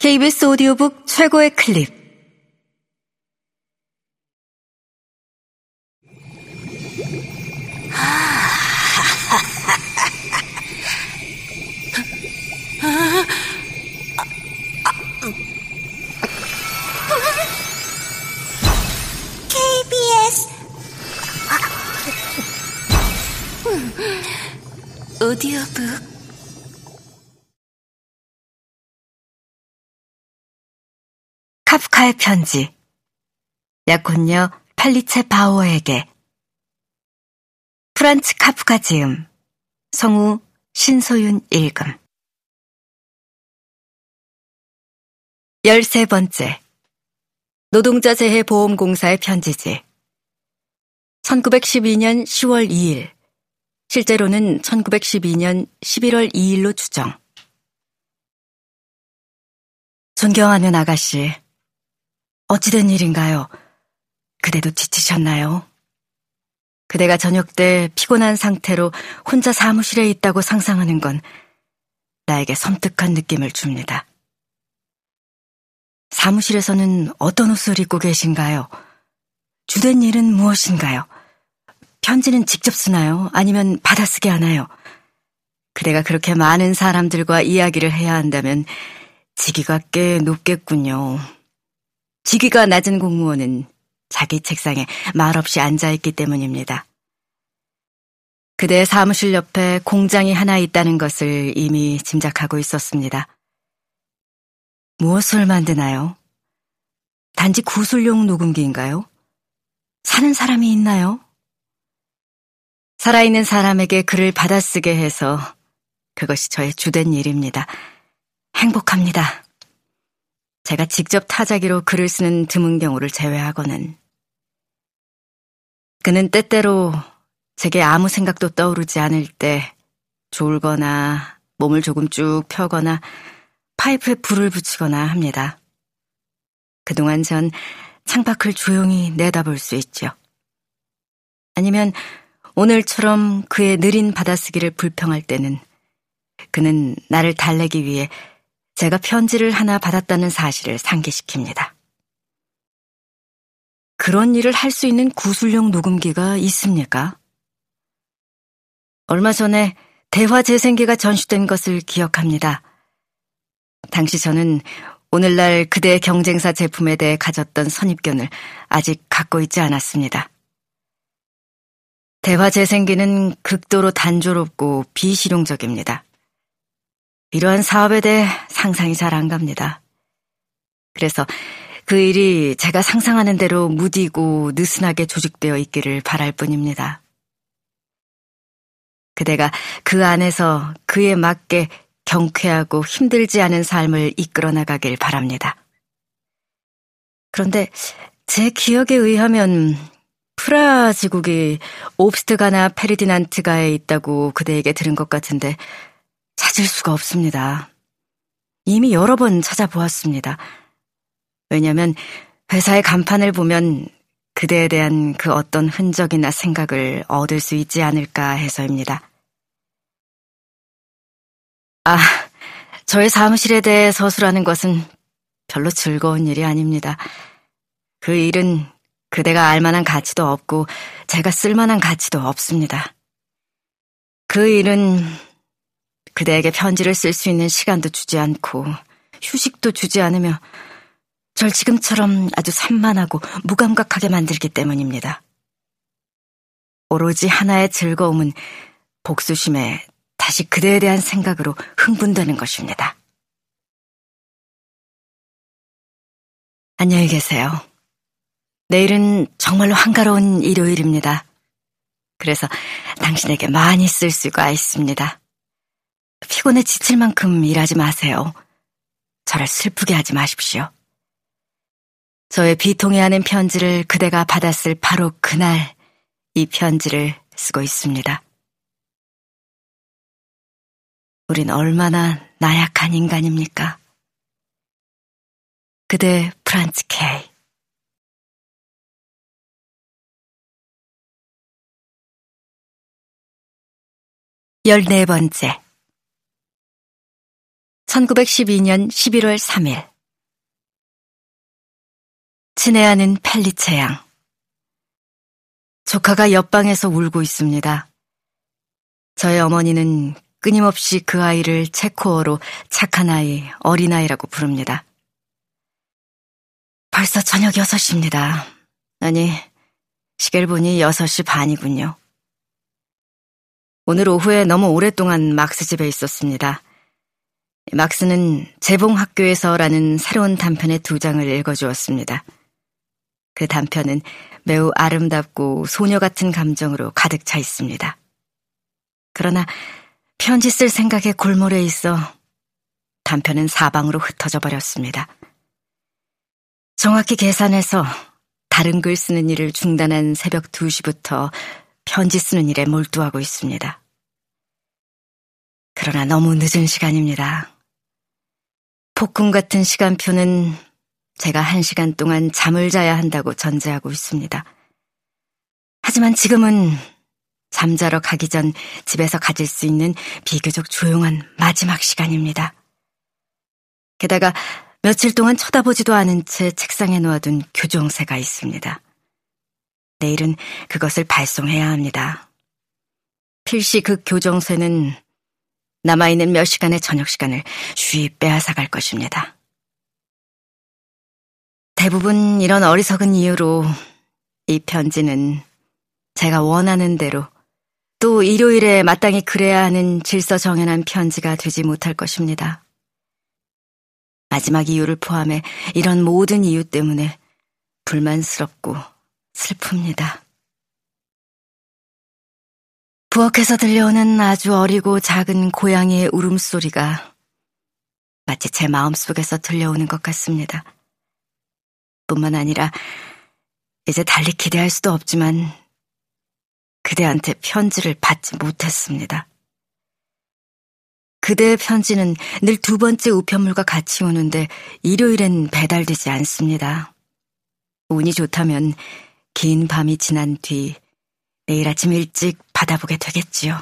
KBS 오디오북 최고의 클립. KBS 오디오북. 카프카의 편지. 약혼녀 펠리체 바우어에게. 프란츠 카프카 지음. 성우 신소윤 읽음. 13번째. 노동자 재해 보험공사의 편지지. 1912년 10월 2일. 실제로는 1912년 11월 2일로 추정. 존경하는 아가씨, 어찌된 일인가요? 그대도 지치셨나요? 그대가 저녁 때 피곤한 상태로 혼자 사무실에 있다고 상상하는 건 나에게 섬뜩한 느낌을 줍니다. 사무실에서는 어떤 옷을 입고 계신가요? 주된 일은 무엇인가요? 편지는 직접 쓰나요? 아니면 받아쓰게 하나요? 그대가 그렇게 많은 사람들과 이야기를 해야 한다면 직위가 꽤 높겠군요. 직위가 낮은 공무원은 자기 책상에 말없이 앉아있기 때문입니다. 그대의 사무실 옆에 공장이 하나 있다는 것을 이미 짐작하고 있었습니다. 무엇을 만드나요? 단지 구술용 녹음기인가요? 사는 사람이 있나요? 살아있는 사람에게 글을 받아쓰게 해서 그것이 저의 주된 일입니다. 행복합니다. 제가 직접 타자기로 글을 쓰는 드문 경우를 제외하고는. 그는 때때로 제게 아무 생각도 떠오르지 않을 때 졸거나 몸을 조금 쭉 펴거나 파이프에 불을 붙이거나 합니다. 그동안 전 창밖을 조용히 내다볼 수 있죠. 아니면 오늘처럼 그의 느린 받아쓰기를 불평할 때는 그는 나를 달래기 위해 제가 편지를 하나 받았다는 사실을 상기시킵니다. 그런 일을 할 수 있는 구술용 녹음기가 있습니까? 얼마 전에 대화재생기가 전시된 것을 기억합니다. 당시 저는 오늘날 그대의 경쟁사 제품에 대해 가졌던 선입견을 아직 갖고 있지 않았습니다. 대화재생기는 극도로 단조롭고 비실용적입니다. 이러한 사업에 대해 상상이 잘 안 갑니다. 그래서 그 일이 제가 상상하는 대로 무디고 느슨하게 조직되어 있기를 바랄 뿐입니다. 그대가 그 안에서 그에 맞게 경쾌하고 힘들지 않은 삶을 이끌어 나가길 바랍니다. 그런데 제 기억에 의하면 프라 지국이 옵스트가나 페르디난트가에 있다고 그대에게 들은 것 같은데 찾을 수가 없습니다. 이미 여러 번 찾아보았습니다. 왜냐하면 회사의 간판을 보면 그대에 대한 그 어떤 흔적이나 생각을 얻을 수 있지 않을까 해서입니다. 저의 사무실에 대해 서술하는 것은 별로 즐거운 일이 아닙니다. 그 일은 그대가 알 만한 가치도 없고 제가 쓸 만한 가치도 없습니다. 그 일은 그대에게 편지를 쓸 수 있는 시간도 주지 않고 휴식도 주지 않으며 절 지금처럼 아주 산만하고 무감각하게 만들기 때문입니다. 오로지 하나의 즐거움은 복수심에 다시 그대에 대한 생각으로 흥분되는 것입니다. 안녕히 계세요. 내일은 정말로 한가로운 일요일입니다. 그래서 당신에게 많이 쓸 수가 있습니다. 피곤해 지칠 만큼 일하지 마세요. 저를 슬프게 하지 마십시오. 저의 비통해하는 편지를 그대가 받았을 바로 그날 이 편지를 쓰고 있습니다. 우린 얼마나 나약한 인간입니까? 그대 프란츠 K. 14번째. 1912년 11월 3일 친애하는 펠리체 양. 조카가 옆방에서 울고 있습니다. 저의 어머니는 끊임없이 그 아이를 체코어로 착한 아이, 어린아이라고 부릅니다. 벌써 저녁 6시입니다. 아니, 시계를 보니 6시 반이군요. 오늘 오후에 너무 오랫동안 막스 집에 있었습니다. 막스는 재봉학교에서라는 새로운 단편의 2장을 읽어주었습니다. 그 단편은 매우 아름답고 소녀 같은 감정으로 가득 차 있습니다. 그러나 편지 쓸 생각에 골몰해 있어 단편은 사방으로 흩어져 버렸습니다. 정확히 계산해서 다른 글 쓰는 일을 중단한 새벽 2시부터 편지 쓰는 일에 몰두하고 있습니다. 그러나 너무 늦은 시간입니다. 폭군 같은 시간표는 제가 1시간 동안 잠을 자야 한다고 전제하고 있습니다. 하지만 지금은 잠자러 가기 전 집에서 가질 수 있는 비교적 조용한 마지막 시간입니다. 게다가 며칠 동안 쳐다보지도 않은 채 책상에 놓아둔 교정세가 있습니다. 내일은 그것을 발송해야 합니다. 필시 그 교정세는 남아있는 몇 시간의 저녁 시간을 쉬이 빼앗아갈 것입니다. 대부분 이런 어리석은 이유로 이 편지는 제가 원하는 대로 또 일요일에 마땅히 그래야 하는 질서정연한 편지가 되지 못할 것입니다. 마지막 이유를 포함해 이런 모든 이유 때문에 불만스럽고 슬픕니다. 부엌에서 들려오는 아주 어리고 작은 고양이의 울음소리가 마치 제 마음속에서 들려오는 것 같습니다. 뿐만 아니라 이제 달리 기대할 수도 없지만 그대한테 편지를 받지 못했습니다. 그대의 편지는 늘 2번째 우편물과 같이 오는데 일요일엔 배달되지 않습니다. 운이 좋다면 긴 밤이 지난 뒤 내일 아침 일찍 받아보게 되겠지요.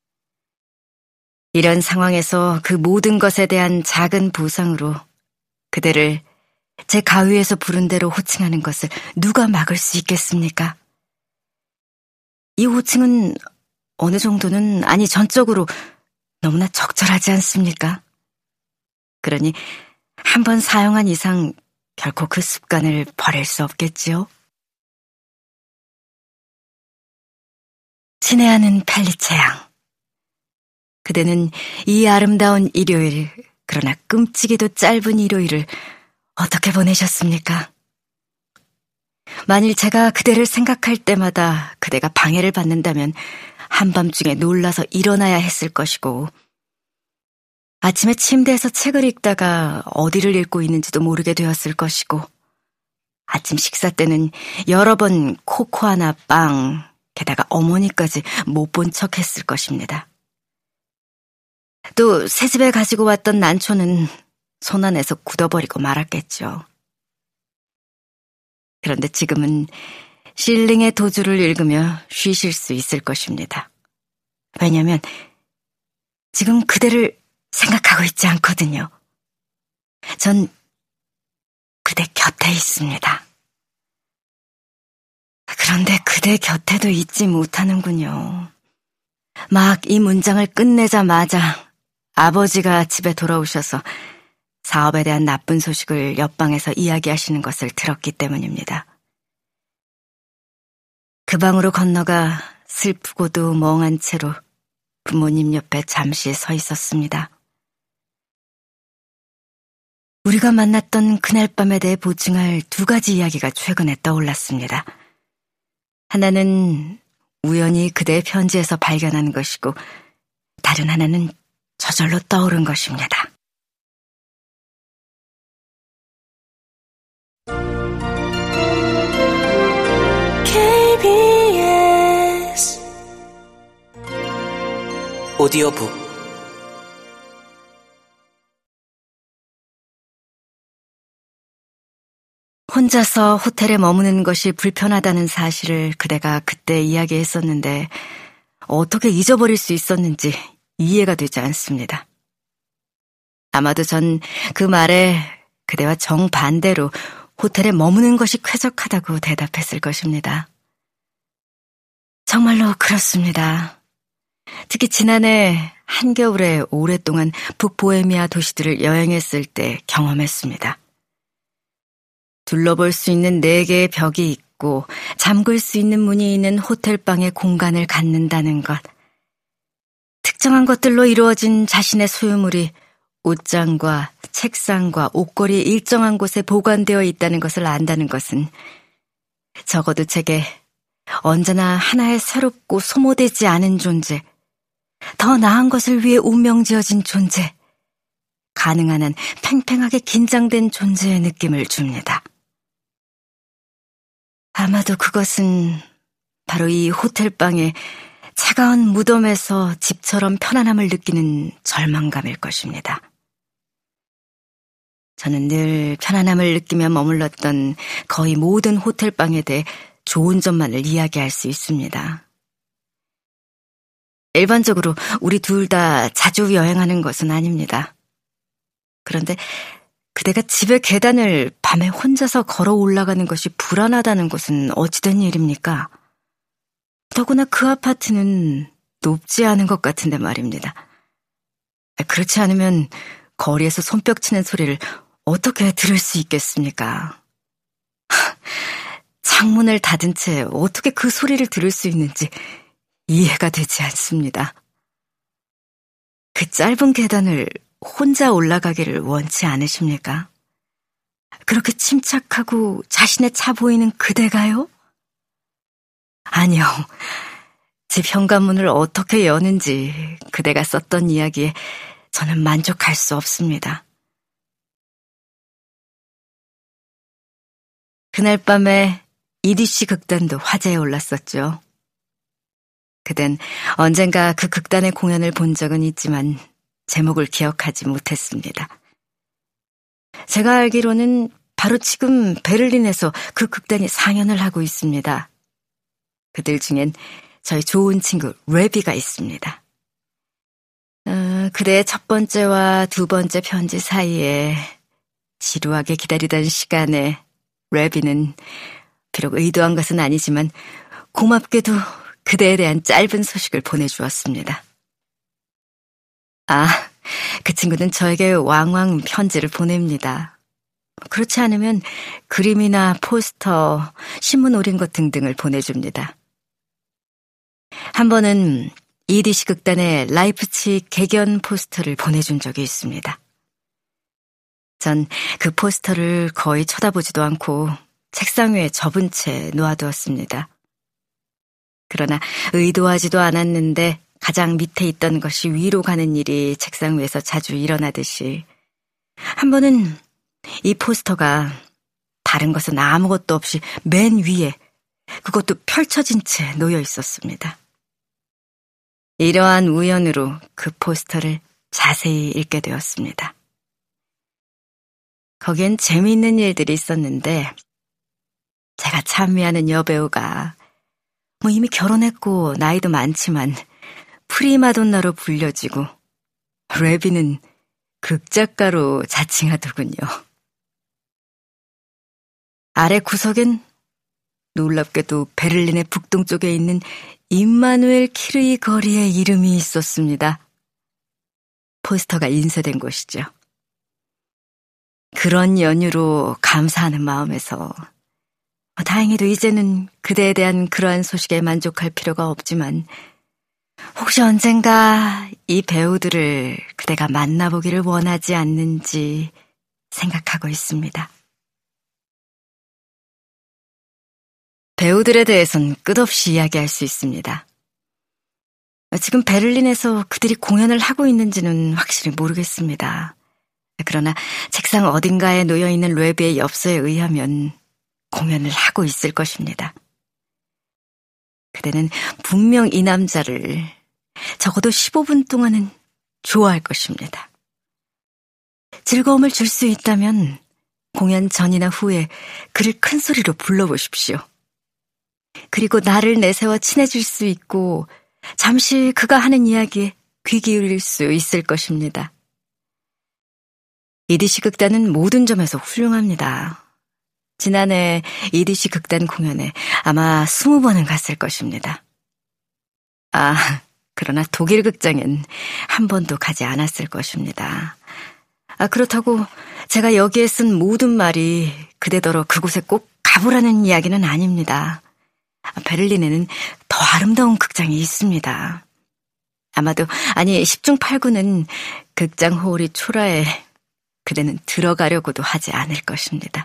이런 상황에서 그 모든 것에 대한 작은 보상으로 그대를 제 가위에서 부른 대로 호칭하는 것을 누가 막을 수 있겠습니까? 이 호칭은 어느 정도는, 아니 전적으로 너무나 적절하지 않습니까? 그러니 한 번 사용한 이상 결코 그 습관을 버릴 수 없겠지요? 친애하는 펠리체 양. 그대는 이 아름다운 일요일, 그러나 끔찍이도 짧은 일요일을 어떻게 보내셨습니까? 만일 제가 그대를 생각할 때마다 그대가 방해를 받는다면 한밤중에 놀라서 일어나야 했을 것이고, 아침에 침대에서 책을 읽다가 어디를 읽고 있는지도 모르게 되었을 것이고, 아침 식사 때는 여러 번 코코아나 빵, 게다가 어머니까지 못 본 척 했을 것입니다. 또 새집에 가지고 왔던 난초는 손 안에서 굳어버리고 말았겠죠. 그런데 지금은 실링의 도주를 읽으며 쉬실 수 있을 것입니다. 왜냐하면 지금 그대를 생각하고 있지 않거든요. 전 그대 곁에 있습니다. 그런데 그대 곁에도 있지 못하는군요. 막 이 문장을 끝내자마자 아버지가 집에 돌아오셔서 사업에 대한 나쁜 소식을 옆방에서 이야기하시는 것을 들었기 때문입니다. 그 방으로 건너가 슬프고도 멍한 채로 부모님 옆에 잠시 서 있었습니다. 우리가 만났던 그날 밤에 대해 보증할 2가지 이야기가 최근에 떠올랐습니다. 하나는 우연히 그대의 편지에서 발견한 것이고, 다른 하나는 저절로 떠오른 것입니다. KBS 오디오북 혼자서 호텔에 머무는 것이 불편하다는 사실을 그대가 그때 이야기했었는데 어떻게 잊어버릴 수 있었는지 이해가 되지 않습니다. 아마도 전 그 말에 그대와 정반대로 호텔에 머무는 것이 쾌적하다고 대답했을 것입니다. 정말로 그렇습니다. 특히 지난해 한겨울에 오랫동안 북보헤미아 도시들을 여행했을 때 경험했습니다. 둘러볼 수 있는 4개의 벽이 있고 잠글 수 있는 문이 있는 호텔방의 공간을 갖는다는 것. 특정한 것들로 이루어진 자신의 소유물이 옷장과 책상과 옷걸이 일정한 곳에 보관되어 있다는 것을 안다는 것은 적어도 제게 언제나 하나의 새롭고 소모되지 않은 존재, 더 나은 것을 위해 운명지어진 존재, 가능한 한 팽팽하게 긴장된 존재의 느낌을 줍니다. 아마도 그것은 바로 이 호텔방의 차가운 무덤에서 집처럼 편안함을 느끼는 절망감일 것입니다. 저는 늘 편안함을 느끼며 머물렀던 거의 모든 호텔방에 대해 좋은 점만을 이야기할 수 있습니다. 일반적으로 우리 둘 다 자주 여행하는 것은 아닙니다. 그런데 그대가 집의 계단을 밤에 혼자서 걸어 올라가는 것이 불안하다는 것은 어찌된 일입니까? 더구나 그 아파트는 높지 않은 것 같은데 말입니다. 그렇지 않으면 거리에서 손뼉 치는 소리를 어떻게 들을 수 있겠습니까? 창문을 닫은 채 어떻게 그 소리를 들을 수 있는지 이해가 되지 않습니다. 그 짧은 계단을 혼자 올라가기를 원치 않으십니까? 그렇게 침착하고 자신의 차 보이는 그대가요? 아니요. 집 현관문을 어떻게 여는지 그대가 썼던 이야기에 저는 만족할 수 없습니다. 그날 밤에 EDC 극단도 화제에 올랐었죠. 그댄 언젠가 그 극단의 공연을 본 적은 있지만 제목을 기억하지 못했습니다. 제가 알기로는 바로 지금 베를린에서 그 극단이 상연을 하고 있습니다. 그들 중엔 저희 좋은 친구 레비가 있습니다. 그대의 첫 번째와 두 번째 편지 사이에 지루하게 기다리던 시간에 레비는 비록 의도한 것은 아니지만 고맙게도 그대에 대한 짧은 소식을 보내주었습니다. 그 친구는 저에게 왕왕 편지를 보냅니다. 그렇지 않으면 그림이나 포스터, 신문 오린 것 등등을 보내줍니다. 한 번은 EDC 극단의 라이프치 개견 포스터를 보내준 적이 있습니다. 전 그 포스터를 거의 쳐다보지도 않고 책상 위에 접은 채 놓아두었습니다. 그러나 의도하지도 않았는데 가장 밑에 있던 것이 위로 가는 일이 책상 위에서 자주 일어나듯이 한 번은 이 포스터가 다른 것은 아무것도 없이 맨 위에, 그것도 펼쳐진 채 놓여 있었습니다. 이러한 우연으로 그 포스터를 자세히 읽게 되었습니다. 거기엔 재미있는 일들이 있었는데 제가 참여하는 여배우가 이미 결혼했고 나이도 많지만 프리마돈나로 불려지고 레비는 극작가로 자칭하더군요. 아래 구석엔 놀랍게도 베를린의 북동쪽에 있는 임마누엘 키르이 거리의 이름이 있었습니다. 포스터가 인쇄된 곳이죠. 그런 연유로 감사하는 마음에서 다행히도 이제는 그대에 대한 그러한 소식에 만족할 필요가 없지만 혹시 언젠가 이 배우들을 그대가 만나보기를 원하지 않는지 생각하고 있습니다. 배우들에 대해선 끝없이 이야기할 수 있습니다. 지금 베를린에서 그들이 공연을 하고 있는지는 확실히 모르겠습니다. 그러나 책상 어딘가에 놓여있는 레비의 엽서에 의하면 공연을 하고 있을 것입니다. 그대는 분명 이 남자를 적어도 15분 동안은 좋아할 것입니다. 즐거움을 줄 수 있다면 공연 전이나 후에 그를 큰 소리로 불러보십시오. 그리고 나를 내세워 친해질 수 있고 잠시 그가 하는 이야기에 귀 기울일 수 있을 것입니다. EDC 극단은 모든 점에서 훌륭합니다. 지난해 이디시 극단 공연에 아마 20번은 갔을 것입니다. 그러나 독일 극장엔 한 번도 가지 않았을 것입니다. 그렇다고 제가 여기에 쓴 모든 말이 그대더러 그곳에 꼭 가보라는 이야기는 아닙니다. 베를린에는 더 아름다운 극장이 있습니다. 아마도 10중 8구는 극장 홀이 초라해 그대는 들어가려고도 하지 않을 것입니다.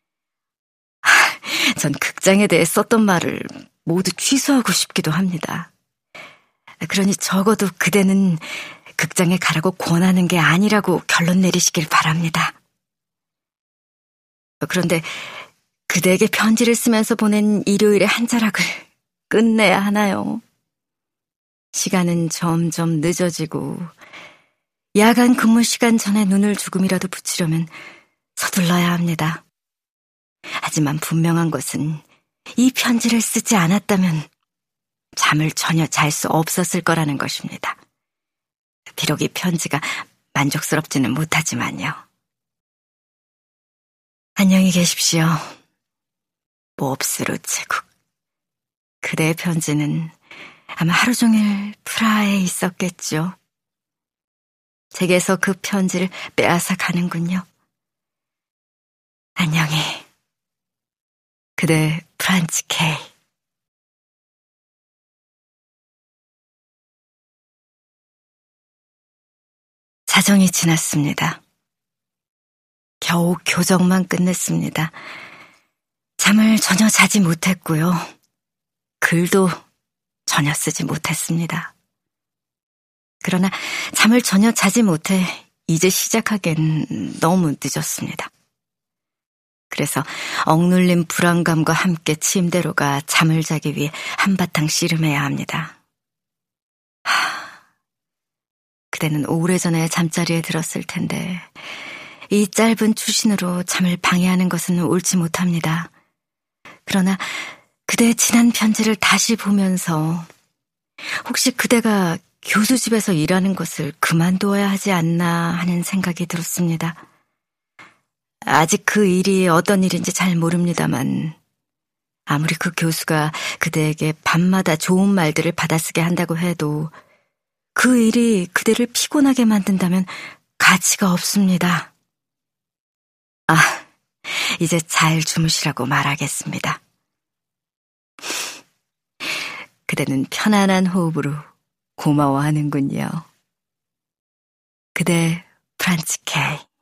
전 극장에 대해 썼던 말을 모두 취소하고 싶기도 합니다. 그러니 적어도 그대는 극장에 가라고 권하는 게 아니라고 결론 내리시길 바랍니다. 그런데 그대에게 편지를 쓰면서 보낸 일요일의 한 자락을 끝내야 하나요? 시간은 점점 늦어지고 야간 근무 시간 전에 눈을 조금이라도 붙이려면 서둘러야 합니다. 하지만 분명한 것은 이 편지를 쓰지 않았다면 잠을 전혀 잘 수 없었을 거라는 것입니다. 비록 이 편지가 만족스럽지는 못하지만요. 안녕히 계십시오. 몹스루 제국. 그대의 편지는 아마 하루 종일 프라하에 있었겠죠. 제게서 그 편지를 빼앗아 가는군요. 안녕히. 그대 프란츠 K. 사정이 지났습니다. 겨우 교정만 끝냈습니다. 잠을 전혀 자지 못했고요. 글도 전혀 쓰지 못했습니다. 그러나 잠을 전혀 자지 못해 이제 시작하기엔 너무 늦었습니다. 그래서 억눌린 불안감과 함께 침대로 가 잠을 자기 위해 한바탕 씨름해야 합니다. 그대는 오래전에 잠자리에 들었을 텐데 이 짧은 추신으로 잠을 방해하는 것은 옳지 못합니다. 그러나 그대의 지난 편지를 다시 보면서 혹시 그대가 교수 집에서 일하는 것을 그만두어야 하지 않나 하는 생각이 들었습니다. 아직 그 일이 어떤 일인지 잘 모릅니다만 아무리 그 교수가 그대에게 밤마다 좋은 말들을 받아쓰게 한다고 해도 그 일이 그대를 피곤하게 만든다면 가치가 없습니다. 이제 잘 주무시라고 말하겠습니다. 그대는 편안한 호흡으로 고마워하는군요. 그대 프란츠 K.